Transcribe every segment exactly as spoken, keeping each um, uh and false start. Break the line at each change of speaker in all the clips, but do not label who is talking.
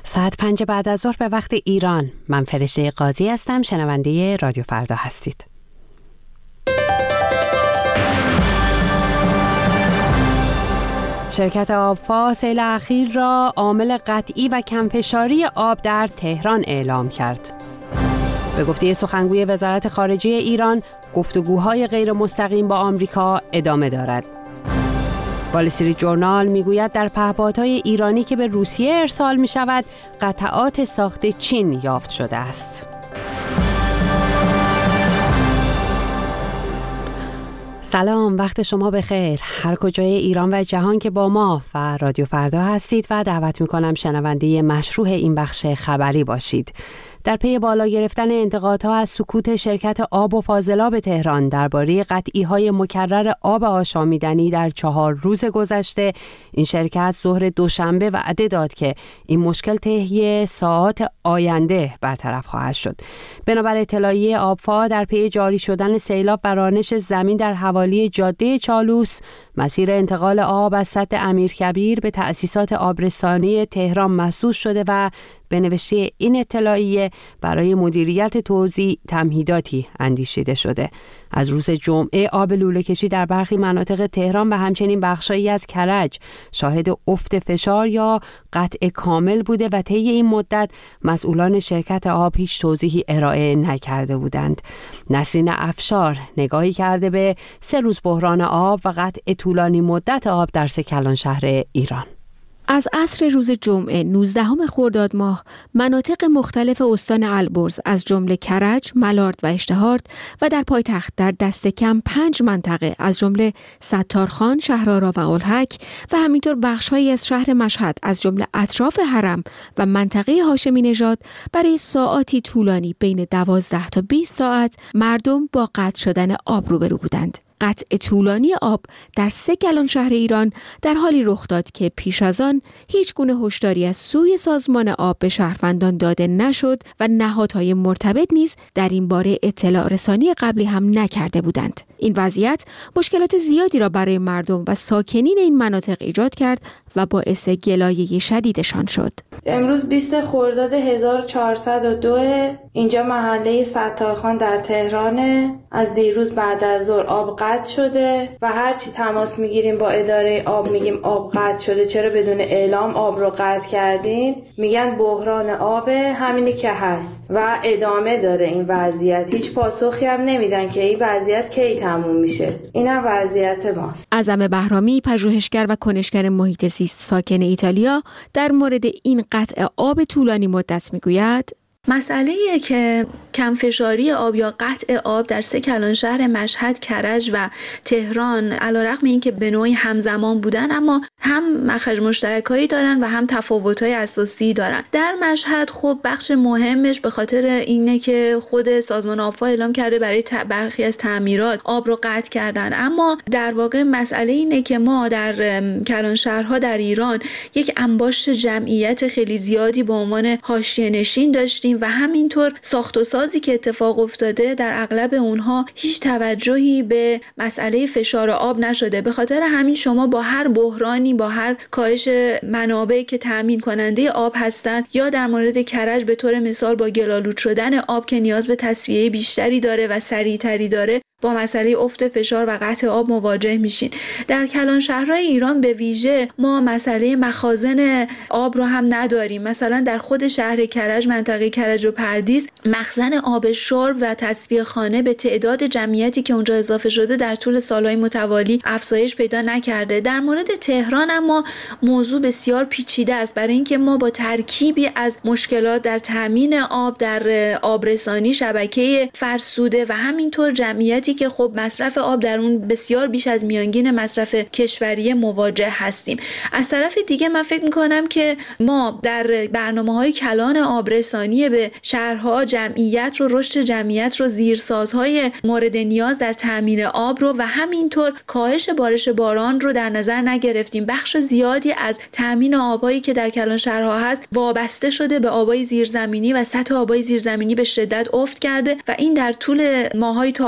ساعت پنج بعد از ظهر به وقت ایران. من فرشته قاضی هستم، شنونده رادیو فردا هستید. شرکت آبفا سیل اخیر را عامل قطعی و کمفشاری آب در تهران اعلام کرد. به گفته سخنگوی وزارت خارجه ایران، گفتگوهای غیر مستقیم با آمریکا ادامه دارد. وال استریت جورنال میگوید در پهپادهای ایرانی که به روسیه ارسال می شود قطعات ساخت چین یافت شده است. سلام، وقت شما بخیر. هر کجای ایران و جهان که با ما و رادیو فردا هستید و دعوت میکنم شنونده مشروع این بخش خبری باشید. در پی بالا گرفتن انتقادها از سکوت شرکت آب و فاضلاب تهران درباره قطعی‌های مکرر آب آشامیدنی در چهار روز گذشته، این شرکت ظهر دوشنبه وعده داد که این مشکل طی ساعات آینده برطرف خواهد شد. بنابر اطلاعیه آبفا، در پی جاری شدن سیلاب و رانش زمین در حوالی جاده چالوس، مسیر انتقال آب از سد امیرکبیر به تأسیسات آبرسانی تهران مسدود شده و به نوشته این اطلاعیه برای مدیریت توزیع تمهیداتی اندیشیده شده. از روز جمعه آب لوله کشی در برخی مناطق تهران و همچنین بخشایی از کرج شاهد افت فشار یا قطع کامل بوده و طی این مدت مسئولان شرکت آب هیچ توضیحی ارائه نکرده بودند. نسرین افشار نگاهی کرده به سه روز بحران آب و قطع طولانی مدت آب در سه کلان شهر ایران.
از عصر روز جمعه نوزدهم خرداد ماه، مناطق مختلف استان البرز از جمله کرج، ملارد و اشتهارد و در پایتخت در دست کم پنج منطقه از جمله ستارخان، شهرآرا و الحک و همینطور بخش‌هایی از شهر مشهد از جمله اطراف حرم و منطقه هاشمی نژاد برای ساعاتی طولانی بین دوازده تا بیست ساعت مردم با قطع شدن آب روبرو بودند. قطع طولانی آب در سه کلان شهر ایران در حالی رخ داد که پیش از آن هیچ گونه هشداری از سوی سازمان آب به شهروندان داده نشد و نهادهای مرتبط نیز در این باره اطلاع رسانی قبلی هم نکرده بودند. این وضعیت مشکلات زیادی را برای مردم و ساکنین این مناطق ایجاد کرد و باعث گلایه شدیدشان شد.
امروز بیست خرداد هزار و چهارصد و دو، اینجا محله ستارخان در تهرانه. از دیروز بعد از ظهر آب قطع شده و هرچی تماس میگیریم با اداره آب میگیم آب قطع شده، چرا بدون اعلام آب رو قطع کردین؟ میگن بحران آب، همینی که هست و ادامه داره این وضعیت. هیچ پاسخی هم نمیدن که این وضعیت کی تموم میشه. اینم وضعیت ماست.
اعظم بهرامی، پژوهشگر و کنشگر محیط زیست ساکن ایتالیا، در مورد این قطع آب طولانی مدت میگوید:
مسئله‌ایه که کمفشاری آب یا قطع آب در سه کلان شهر مشهد، کرج و تهران علیرغم اینکه به نوعی همزمان بودن، اما هم مخرج مشترکایی دارن و هم تفاوت‌های اساسی دارن. در مشهد خب بخش مهمش به خاطر اینه که خود سازمان آبفا اعلام کرده برای برخی از تعمیرات آب رو قطع کردن، اما در واقع مسئله اینه که ما در کلان شهرها در ایران یک انباشت جمعیت خیلی زیادی به عنوان حاشیه‌نشین داشتیم و همینطور ساخت و سازی که اتفاق افتاده در اغلب اونها هیچ توجهی به مسئله فشار آب نشده. به خاطر همین شما با هر بحرانی، با هر کاهش منابعی که تامین کننده آب هستند، یا در مورد کرج به طور مثال با گلالود شدن آب که نیاز به تصفیه بیشتری داره و سریعتری داره، با مسئله افت فشار و قطع آب مواجه میشین. در کلان شهرهای ایران به ویژه ما مسئله مخازن آب رو هم نداریم. مثلا در خود شهر کرج، منطقه کرج و پردیس، مخزن آب شرب و تصفیه خانه به تعداد جمعیتی که اونجا اضافه شده در طول سالهای متوالی افزایش پیدا نکرده. در مورد تهران اما موضوع بسیار پیچیده است، برای اینکه ما با ترکیبی از مشکلات در تامین آب، در آبرسانی، شبکه فرسوده و همینطور جمعیتی که خب مصرف آب در اون بسیار بیش از میانگین مصرف کشوری مواجه هستیم. از طرف دیگه من فکر میکنم که ما در برنامه‌های کلان آبرسانی به شهرها جمعیت رو، رشد جمعیت رو، زیرسازهای مورد نیاز در تامین آب رو و همینطور کاهش بارش باران رو در نظر نگرفتیم. بخش زیادی از تامین آبایی که در کلان شهرها هست وابسته شده به آبای زیرزمینی و سطح آبای زیرزمینی به شدت افت کرده و این در طول ماه‌های تابستان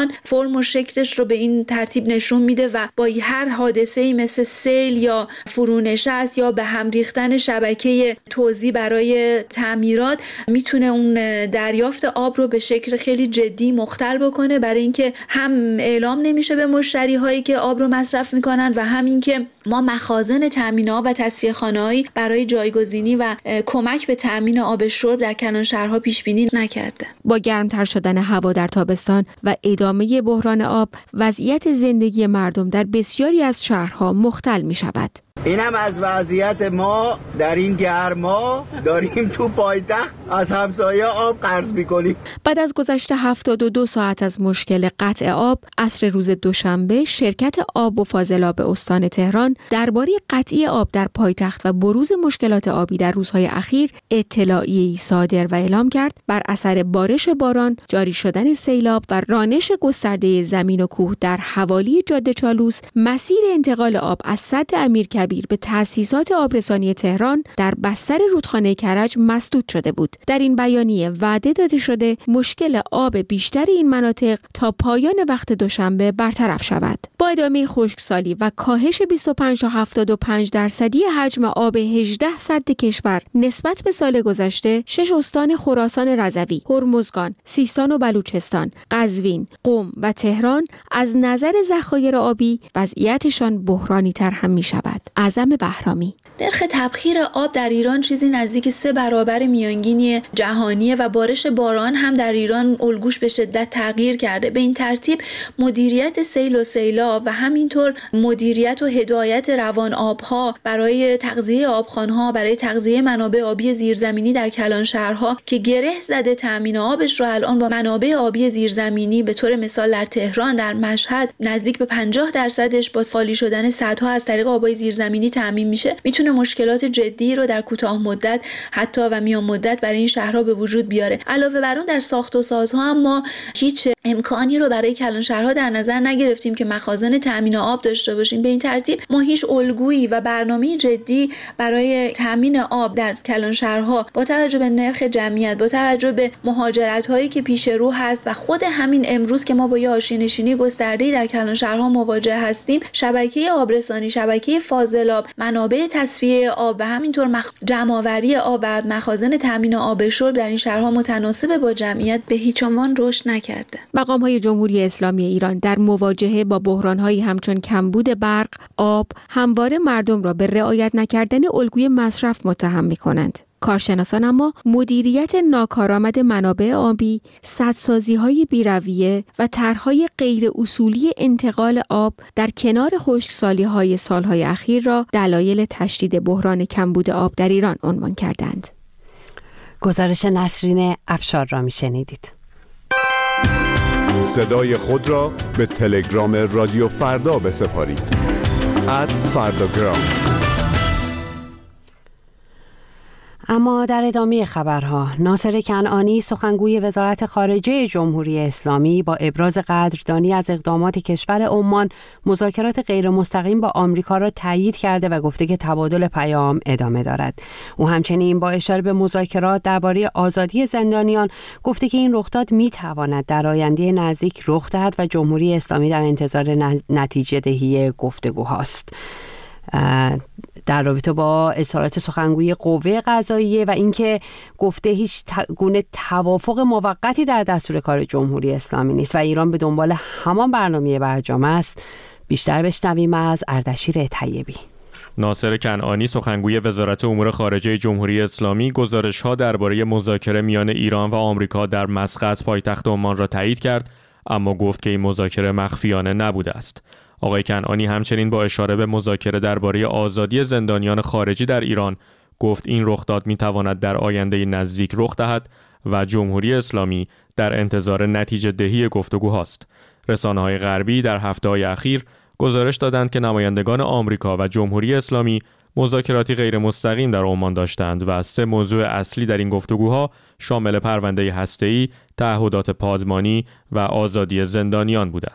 عمان فرم و شکلش رو به این ترتیب نشون میده و با هر حادثه‌ای مثل سیل یا فرونشست یا به هم ریختن شبکه توزیع برای تعمیرات میتونه اون دریافت آب رو به شکل خیلی جدی مختل بکنه، برای اینکه هم اعلام نمیشه به مشتری هایی که آب رو مصرف میکنن و همین که ما مخازن تامین آب و تصفیه خانه‌ای برای جایگزینی و کمک به تامین آب شرب در کلان شهرها پیش بینی نکرده.
با گرمتر شدن هوا در تابستان و ادامه بحران آب، وضعیت زندگی مردم در بسیاری از شهرها مختل می شود.
این هم از وضعیت ما در این گرما داریم تو پایتخت از همسایه آب قرض میکنیم.
بعد از گذشت هفتاد و دو ساعت از مشکل قطع آب، عصر روز دوشنبه شرکت آب و فاضلاب استان تهران درباره قطعی آب در پایتخت و بروز مشکلات آبی در روزهای اخیر اطلاعیه‌ای صادر و اعلام کرد. بر اثر بارش باران، جاری شدن سیلاب و رانش گسترده زمین و کوه در حوالی جاده چالوس، مسیر انتقال آب از سد امیرکبیر به تأسیسات آبرسانی تهران در بستر رودخانه کرج مسدود شده بود. در این بیانیه وعده داده شده مشکل آب بیشتر این مناطق تا پایان وقت دوشنبه برطرف شود. با ادامه خشکسالی و کاهش بیست و پنج تا هفتاد و پنج درصدی حجم آب هجده سد کشور نسبت به سال گذشته، شش استان خراسان رضوی، هرمزگان، سیستان و بلوچستان، قزوین، قم و تهران از نظر ذخایر آبی وضعیتشان بحرانی تر هم می شود. اعظم بهرامی:
نرخ تبخیر آب در ایران چیزی نزدیک سه برابر میانگین جهانیه و بارش باران هم در ایران الگوش به شدت تغییر کرده. به این ترتیب مدیریت سیل و سیلاب و همینطور مدیریت و هدایت روان آبها برای تغذیه آبخوان‌ها، برای تغذیه منابع آبی زیرزمینی در کلان شهرها که گره زده تامین آبش رو الان با منابع آبی زیرزمینی، به طور مثال در تهران، در مشهد نزدیک به پنجاه درصدش با خالی شدن سدها از طریق آبای زیرزمینی تامین میشه، میتونه مشکلات جدی رو در کوتاه مدت حتی و میان مدت برای این شهرها به وجود بیاره. علاوه بر اون در ساخت و سازها هم ما هیچ امکانی رو برای کلان شهرها در نظر نگرفتیم که مخازن تامین آب داشته باشیم. به این ترتیب ما هیچ الگویی و برنامه جدی برای تامین آب در کلان شهرها با توجه به نرخ جمعیت، با توجه به مهاجرت هایی که پیش رو هست و خود همین امروز که ما با یه آشینشینی گسترده‌ای در کلان شهرها مواجه هستیم، شبکه آبرسانی، شبکه فاضلاب، منابع تصفیه آب و همینطور مخ... جمع‌آوری آب و مخازن تامین آب شرب در این شهرها متناسب با جمعیت به هیچ عنوان رشد نکرده.
مقام‌های جمهوری اسلامی ایران در مواجهه با بحران‌هایی همچون کمبود برق، آب، همواره مردم را به رعایت نکردن الگوی مصرف متهم می‌کنند. کارشناسان اما مدیریت ناکارآمد منابع آبی، سدسازی‌های بی‌رویه و طرح‌های غیر اصولی انتقال آب در کنار خشکسالی‌های سال‌های اخیر را دلایل تشدید بحران کمبود آب در ایران عنوان کردند.
گزارش نسرین افشار را می‌شنیدید.
صدای خود را به تلگرام رادیو فردا بسپارید. ات فرداگرام.
اما در ادامه خبرها، ناصر کنعانی سخنگوی وزارت خارجه جمهوری اسلامی با ابراز قدردانی از اقدامات کشور عمان مذاکرات غیر مستقیم با آمریکا را تایید کرده و گفته که تبادل پیام ادامه دارد. او همچنین با اشاره به مذاکرات درباره آزادی زندانیان گفته که این رخداد میتواند در آینده نزدیک رخ دهد و جمهوری اسلامی در انتظار نتیجه دهی گفتگوهاست. در رابطه با اظهارات سخنگوی قوه قضاییه و اینکه گفته هیچ گونه توافق موقتی در دستور کار جمهوری اسلامی نیست و ایران به دنبال همان برنامه برجام است، بیشتر بشنویم از اردشیر طیبی.
ناصر کنعانی سخنگوی وزارت امور خارجه جمهوری اسلامی گزارش‌ها درباره مذاکره میان ایران و آمریکا در مسقط پایتخت عمان را تایید کرد، اما گفت که این مذاکره مخفیانه نبوده است. آقای کنعانی همچنین با اشاره به مذاکره درباره آزادی زندانیان خارجی در ایران گفت این رخداد میتواند در آینده نزدیک رخ دهد و جمهوری اسلامی در انتظار نتیجه دهی گفتگوهاست. رسانه‌های غربی در هفته‌های اخیر گزارش دادند که نمایندگان آمریکا و جمهوری اسلامی مذاکراتی غیر مستقیم در عمان داشتند و سه موضوع اصلی در این گفتگوها شامل پرونده هسته‌ای، تعهدات پادمانی و آزادی زندانیان بوده است.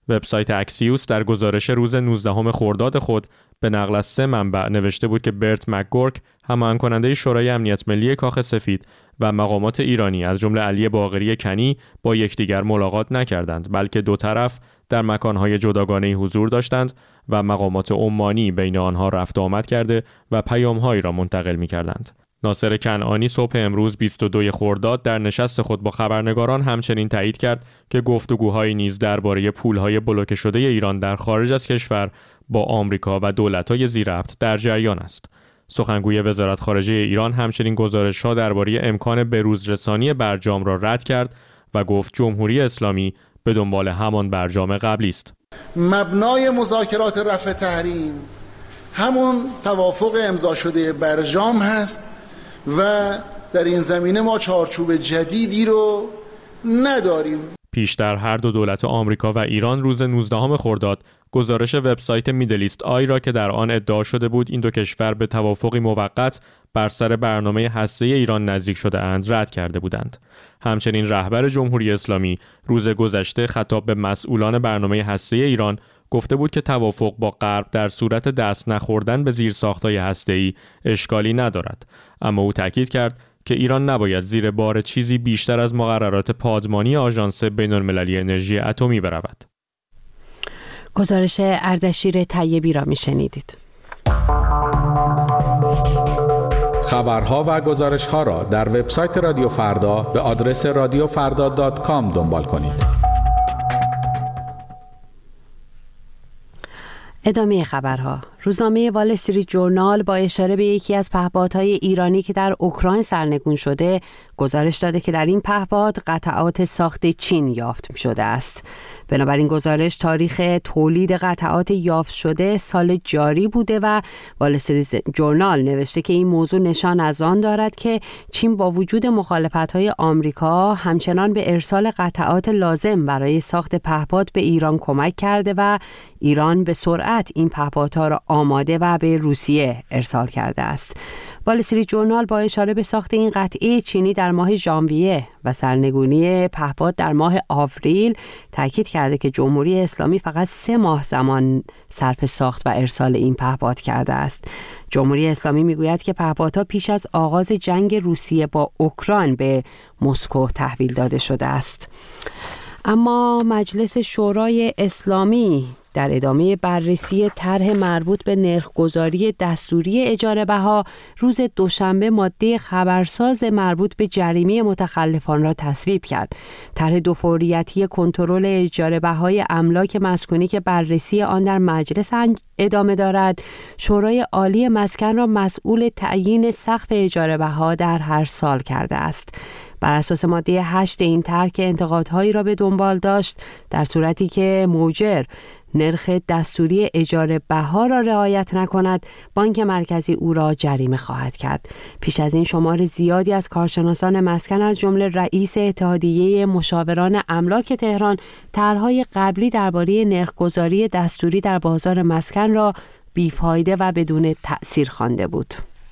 وبسایت اکسیوس در گزارش روز نوزدهم خرداد خود به نقل از سه منبع نوشته بود که برت مکگورک، هماهنگ کننده شورای امنیت ملی کاخ سفید، و مقامات ایرانی از جمله علی باقری کنی با یکدیگر ملاقات نکردند، بلکه دو طرف در مکانهای جداگانه‌ای حضور داشتند و مقامات عمانی بین آنها رفت و آمد کرده و پیام‌هایی را منتقل می‌کردند. ناصر کنعانی صبح امروز بیست و دو خرداد در نشست خود با خبرنگاران همچنین تایید کرد که گفتگوهایی نیز درباره پول‌های بلوکه شده ایران در خارج از کشور با آمریکا و دولت‌های ذی‌ربط در جریان است. سخنگوی وزارت خارجه ایران همچنین گزارش‌ها درباره امکان بروزرسانی برجام را رد کرد و گفت جمهوری اسلامی به دنبال همان برجام قبلی است.
مبنای مذاکرات رفع تحریم همون توافق امضا شده برجام هست و در این زمینه ما چارچوب جدیدی رو نداریم.
پیشتر هر دو دولت آمریکا و ایران روز نوزدهم خرداد گزارش وبسایت میدل ایست آی را که در آن ادعا شده بود این دو کشور به توافقی موقت بر سر برنامه هسته‌ای ایران نزدیک شده اند رد کرده بودند. همچنین رهبر جمهوری اسلامی روز گذشته خطاب به مسئولان برنامه هسته‌ای ایران گفته بود که توافق با غرب در صورت دست نخوردن به زیرساخت‌های هسته‌ای اشکالی ندارد، اما او تاکید کرد که ایران نباید زیر بار چیزی بیشتر از مقررات پادمانی آژانس بین‌المللی انرژی اتمی برود.
گزارش اردشیر طیبی را میشنیدید.
خبرها و گزارش‌ها را در وبسایت رادیو فردا به آدرس رادیو فردا دات کام دنبال کنید.
ادامه خبرها. روزنامه وال استریت جورنال با اشاره به یکی از پهپادهای ایرانی که در اوکراین سرنگون شده گزارش داده که در این پهپاد قطعات ساخت چین یافت شده است. بنابراین گزارش تاریخ تولید قطعات یافت شده سال جاری بوده و وال استریت جورنال نوشته که این موضوع نشان از آن دارد که چین با وجود مخالفت‌های آمریکا همچنان به ارسال قطعات لازم برای ساخت پهپاد به ایران کمک کرده و ایران به سرعت این پهپادها را آماده و به روسیه ارسال کرده است. وال استریت جورنال با اشاره به ساخت این قطعه چینی در ماه ژانویه و سرنگونی پهپاد در ماه آوریل تاکید کرده که جمهوری اسلامی فقط سه ماه زمان صرف ساخت و ارسال این پهپاد کرده است. جمهوری اسلامی میگوید که پهپادها پیش از آغاز جنگ روسیه با اوکراین به مسکو تحویل داده شده است. اما مجلس شورای اسلامی در ادامه بررسی طرح مربوط به نرخ‌گذاری دستوری اجاره بها روز دوشنبه ماده خبرساز مربوط به جریمه متخلفان را تصویب کرد. طرح دوفوریتی کنترل اجاره بهای املاک مسکونی که بررسی آن در مجلس ادامه دارد، شورای عالی مسکن را مسئول تعیین سقف اجاره بها در هر سال کرده است. بر اساس ماده هشت این طرح که انتقادهایی را به دنبال داشت، در صورتی که موجر نرخ دستوری اجاره بها را رعایت نکند، بانک مرکزی او را جریمه خواهد کرد. پیش از این شمار زیادی از کارشناسان مسکن از جمله رئیس اتحادیه مشاوران املاک تهران طرح‌های قبلی درباره نرخ‌گذاری دستوری در بازار مسکن را بیفایده و بدون تأثیر خوانده بود.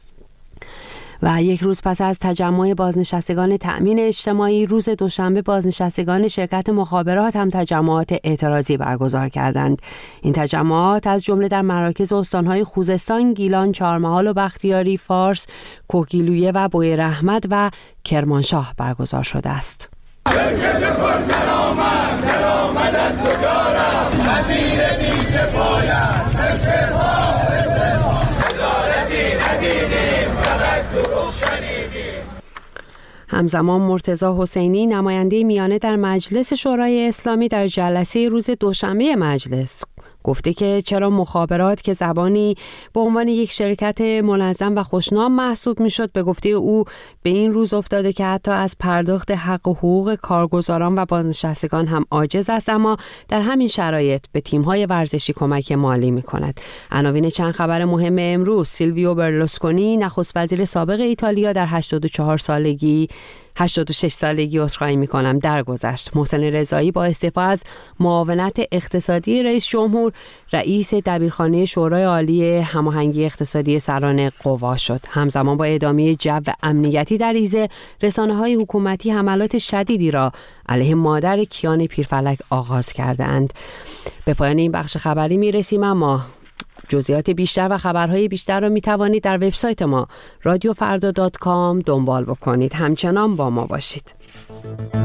و یک روز پس از تجمع بازنشستگان تأمین اجتماعی، روز دوشنبه بازنشستگان شرکت مخابرات هم تجمعات اعتراضی برگزار کردند. این تجمعات از جمله در مراکز استانهای خوزستان، گیلان، چهارمحال و بختیاری، فارس، کوهگیلویه و بویراحمد و کرمانشاه برگزار شده است. شرکت پر درآمد درآمد از کجا رفت؟ وزیر بی‌کفایت استعفا استعفا عدالتی ندیدیم فقط دروغ شنیدیم. همزمان مرتضی حسینی نماینده میانه در مجلس شورای اسلامی در جلسه روز دوشنبه مجلس گفته که چرا مخابرات که زبانی به عنوان یک شرکت منظم و خوشنام محسوب میشد، به گفته او به این روز افتاده که حتی از پرداخت حق و حقوق کارگزاران و بازنشستگان هم عاجز است، اما در همین شرایط به تیم‌های ورزشی کمک مالی می‌کند. عناوین چند خبر مهم امروز: سیلویو برلوسکونی نخست وزیر سابق ایتالیا در هشتاد و چهار سالگی هشتاد و شش سالگی عذرخواهی می‌کنم درگذشت. محسن رضایی با استعفا از معاونت اقتصادی رئیس جمهور رئیس دبیرخانه شورای عالی هماهنگی اقتصادی سران قوا شد. همزمان با ادامه جو امنیتی در ایزه، رسانه‌های حکومتی حملات شدیدی را علیه مادر کیان پیرفلک آغاز کردند. به پایان این بخش خبری میرسیم، اما جزئیات بیشتر و خبرهای بیشتر را می توانید در وبسایت ما رادیو فردا دات کام دنبال بکنید. همچنان با ما باشید.